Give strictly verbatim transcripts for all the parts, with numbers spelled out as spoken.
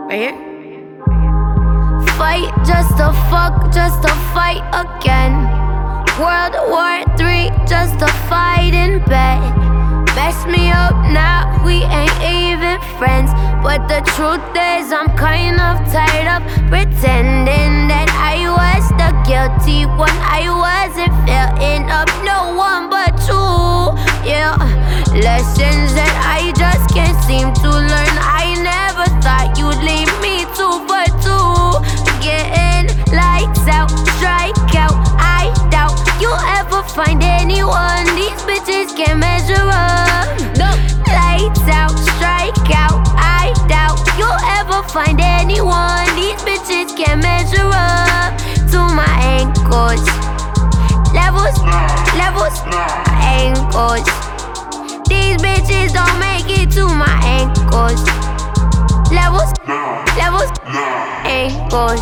Right here. Fight just to fuck, just to fight again. World War Three, just to fight in bed. Mess me up now, we ain't even friends. But the truth is, I'm kind of tired of pretending that I was the guilty one. I wasn't filling up no one but you. Yeah, lessons that I just can't seem to learn. I never thought you'd leave me two for two. Getting lights out, strike out. I doubt you'll ever find anyone. These bitches can't measure up. No. Lights out, strike out. I doubt you'll ever find anyone. These bitches can't measure up to my ankles. Levels, levels, ankles. These bitches don't make it to my ankles. Levels, levels, ankles.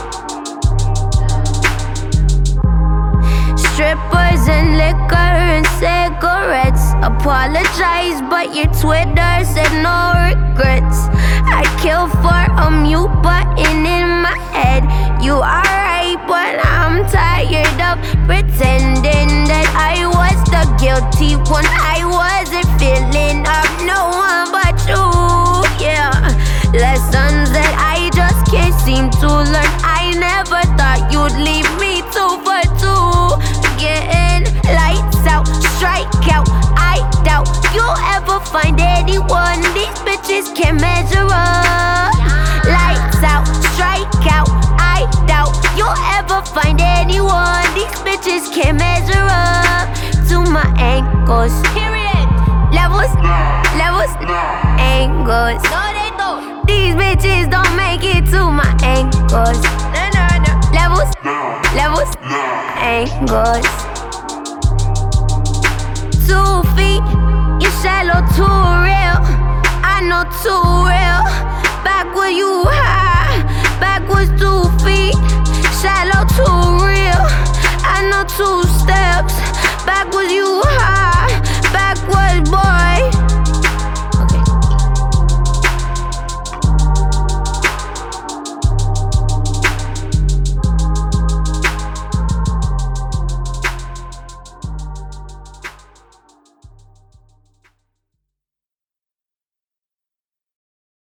Strippers and liquor and cigarettes. Apologize, but your Twitter said no regrets. I kill for a mute button in my head. You are right, but I'm tired of pretending that I was the guilty one. I wasn't feeling up no one but you. Yeah, lessons that I just can't seem to learn. I never thought you'd leave me two for two. Getting lights out, strike out. I doubt you'll ever find anyone. These bitches can't measure up. Lights out, strike out. I doubt you'll ever find anyone. These bitches can't measure up to my ankles. Period. Levels, levels, angles. No, they don't. These bitches don't make it to my ankles. No, no, no. Levels, levels, angles. Two feet, you shallow, too real. I know too real. Backward you high, backwards two feet. Shallow, too real. I know two steps. Backwards you